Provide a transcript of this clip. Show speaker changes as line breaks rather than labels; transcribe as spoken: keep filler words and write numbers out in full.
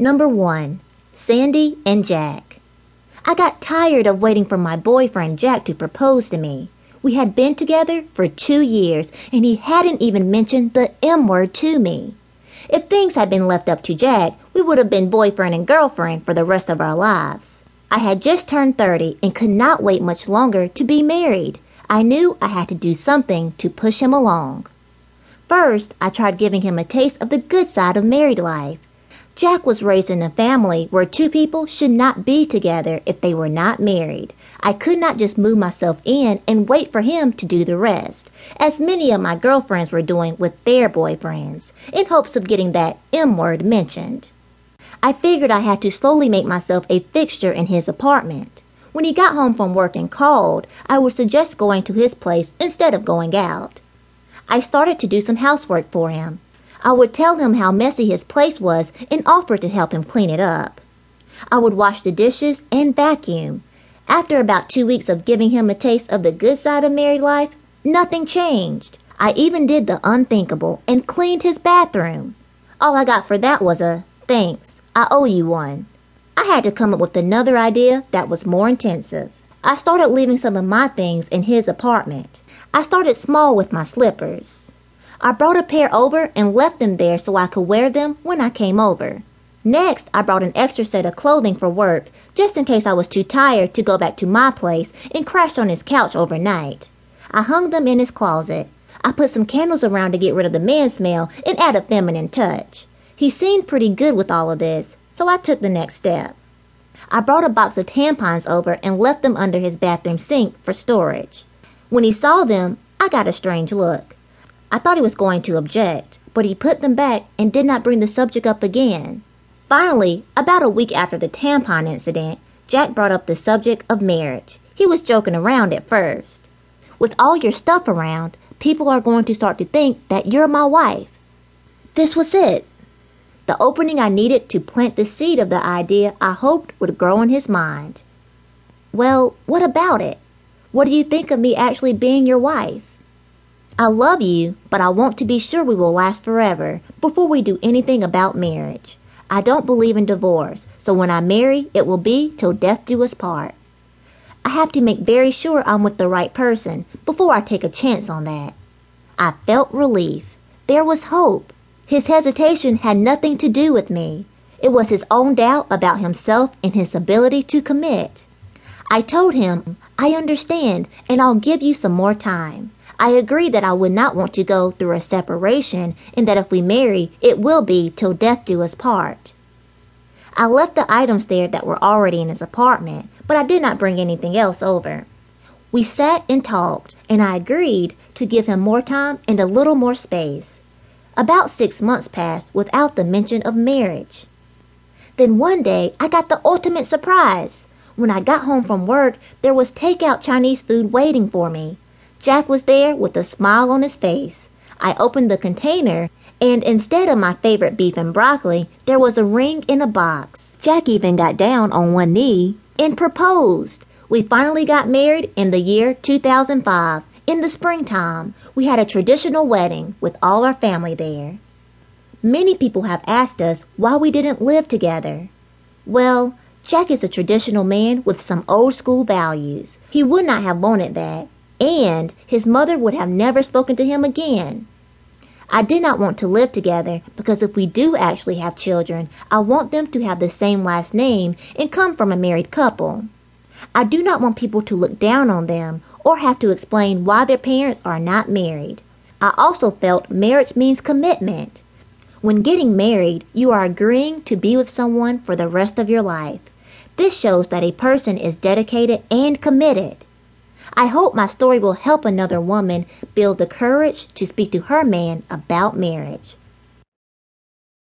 Number one. Sandy and Jack. I got tired of waiting for my boyfriend Jack to propose to me. We had been together for two years, and he hadn't even mentioned the M word to me. If things had been left up to Jack, we would have been boyfriend and girlfriend for the rest of our lives. I had just turned thirty and could not wait much longer to be married. I knew I had to do something to push him along. First, I tried giving him a taste of the good side of married life. Jack was raised in a family where two people should not be together if they were not married. I could not just move myself in and wait for him to do the rest, as many of my girlfriends were doing with their boyfriends, in hopes of getting that M word mentioned. I figured I had to slowly make myself a fixture in his apartment. When he got home from work and called, I would suggest going to his place instead of going out. I started to do some housework for him. I would tell him how messy his place was and offer to help him clean it up. I would wash the dishes and vacuum. After about two weeks of giving him a taste of the good side of married life, nothing changed. I even did the unthinkable and cleaned his bathroom. All I got for that was a thanks, I owe you one. I had to come up with another idea that was more intensive. I started leaving some of my things in his apartment. I started small with my slippers. I brought a pair over and left them there so I could wear them when I came over. Next, I brought an extra set of clothing for work, just in case I was too tired to go back to my place and crash on his couch overnight. I hung them in his closet. I put some candles around to get rid of the man smell and add a feminine touch. He seemed pretty good with all of this, so I took the next step. I brought a box of tampons over and left them under his bathroom sink for storage. When he saw them, I got a strange look. I thought he was going to object, but he put them back and did not bring the subject up again. Finally, about a week after the tampon incident, Jack brought up the subject of marriage. He was joking around at first. With all your stuff around, people are going to start to think that you're my wife. This was it. The opening I needed to plant the seed of the idea I hoped would grow in his mind. Well, what about it? What do you think of me actually being your wife? I love you, but I want to be sure we will last forever before we do anything about marriage. I don't believe in divorce, so when I marry, it will be till death do us part. I have to make very sure I'm with the right person before I take a chance on that. I felt relief. There was hope. His hesitation had nothing to do with me. It was his own doubt about himself and his ability to commit. I told him, I understand, and I'll give you some more time. I agreed that I would not want to go through a separation and that if we marry, it will be till death do us part. I left the items there that were already in his apartment, but I did not bring anything else over. We sat and talked, and I agreed to give him more time and a little more space. About six months passed without the mention of marriage. Then one day, I got the ultimate surprise. When I got home from work, there was takeout Chinese food waiting for me. Jack was there with a smile on his face. I opened the container, and instead of my favorite beef and broccoli, there was a ring in a box. Jack even got down on one knee and proposed. We finally got married in the year two thousand five. In the springtime, we had a traditional wedding with all our family there. Many people have asked us why we didn't live together. Well, Jack is a traditional man with some old school values. He would not have wanted that. And his mother would have never spoken to him again. I did not want to live together because if we do actually have children, I want them to have the same last name and come from a married couple. I do not want people to look down on them or have to explain why their parents are not married. I also felt marriage means commitment. When getting married, you are agreeing to be with someone for the rest of your life. This shows that a person is dedicated and committed. I hope my story will help another woman build the courage to speak to her man about marriage.